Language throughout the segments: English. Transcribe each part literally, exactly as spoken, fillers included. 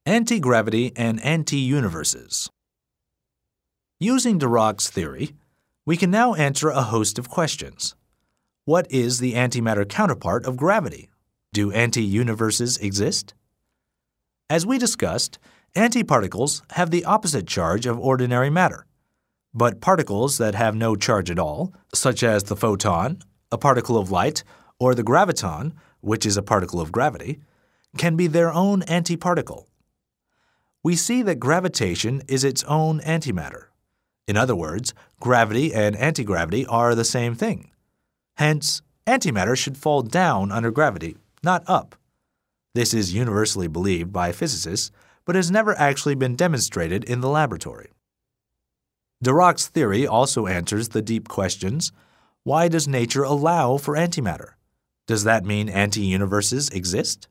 Anti-gravity and anti-universes. Using Dirac's theory, we can now answer a host of questions. What is the antimatter counterpart of gravity? Do anti-universes exist? As we discussed, antiparticles have the opposite charge of ordinary matter. But particles that have no charge at all, such as the photon, a particle of light, or the graviton, which is a particle of gravity, can be their own antiparticle. We see that gravitation is its own antimatter. In other words, gravity and antigravity are the same thing. Hence, antimatter should fall down under gravity, not up. This is universally believed by physicists, but has never actually been demonstrated in the laboratory. Dirac's theory also answers the deep questions: why does nature allow for antimatter? Does that mean anti-universes exist?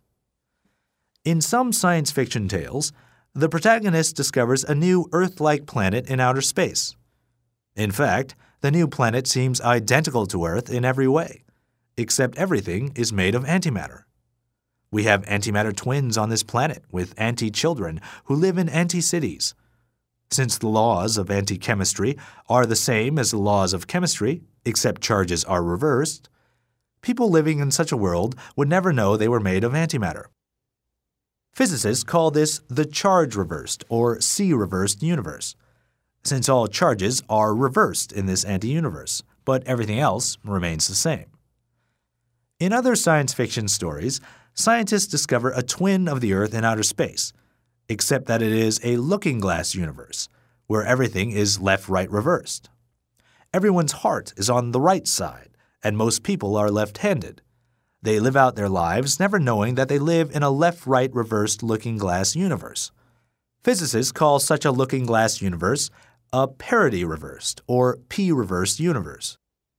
In some science fiction tales, the protagonist discovers a new Earth-like planet in outer space. In fact, the new planet seems identical to Earth in every way, except everything is made of antimatter. We have antimatter twins on this planet with anti-children who live in anti-cities. Since the laws of anti-chemistry are the same as the laws of chemistry, except charges are reversed, people living in such a world would never know they were made of antimatter. Physicists call this the charge-reversed or C-reversed universe, since all charges are reversed in this anti-universe, but everything else remains the same. In other science fiction stories, scientists discover a twin of the Earth in outer space, except that it is a looking-glass universe, where everything is left-right reversed. Everyone's heart is on the right side, and most people are left-handed. They live out their lives never knowing that they live in a left-right reversed looking-glass universe. Physicists call such a looking-glass universe a parity-reversed or P-reversed universe.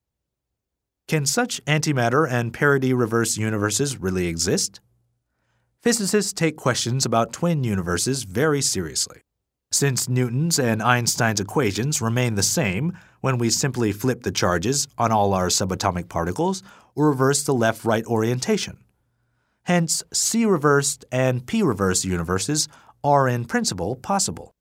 Can such antimatter and parity-reversed universes really exist? Physicists take questions about twin universes very seriously. Since Newton's and Einstein's equations remain the same when we simply flip the charges on all our subatomic particles or reverse the left-right orientation. Hence, C-reversed and P-reversed universes are in principle possible.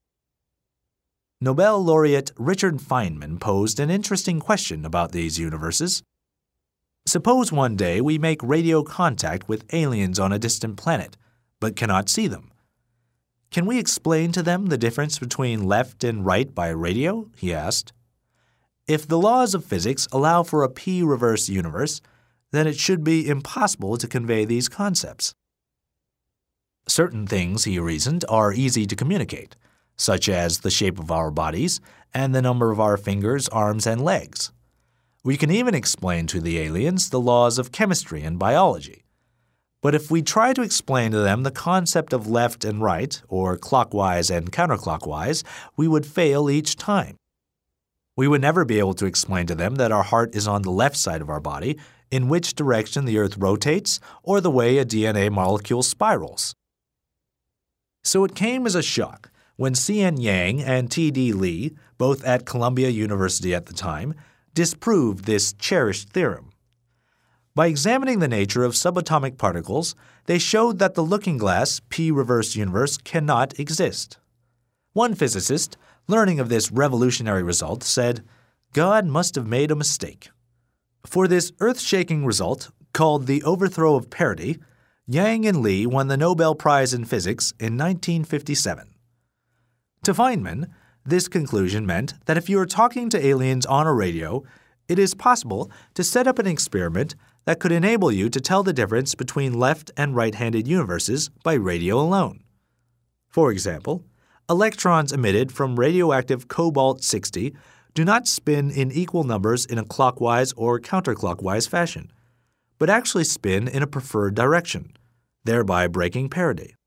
Nobel laureate Richard Feynman posed an interesting question about these universes. Suppose one day we make radio contact with aliens on a distant planet, but cannot see them. Can we explain to them the difference between left and right by radio? He asked. If the laws of physics allow for a P-reversed universe, then it should be impossible to convey these concepts. Certain things, he reasoned, are easy to communicate, such as the shape of our bodies and the number of our fingers, arms, and legs. We can even explain to the aliens the laws of chemistry and biology. But if we try to explain to them the concept of left and right, or clockwise and counterclockwise, we would fail each time. We would never be able to explain to them that our heart is on the left side of our body, in which direction the Earth rotates, or the way a D N A molecule spirals. So it came as a shock when C N Yang and T D Lee, both at Columbia University at the time, disproved this cherished theorem. By examining the nature of subatomic particles, they showed that the looking-glass P-reversed universe cannot exist. One physicist, learning of this revolutionary result, said, "God must have made a mistake." For this earth-shaking result, called the overthrow of parity, Yang and Lee won the Nobel Prize in Physics in nineteen fifty-seven. To Feynman, this conclusion meant that if you are talking to aliens on a radio, it is possible to set up an experiment that could enable you to tell the difference between left and right-handed universes by radio alone. For example, electrons emitted from radioactive cobalt sixty do not spin in equal numbers in a clockwise or counterclockwise fashion, but actually spin in a preferred direction, thereby breaking parity.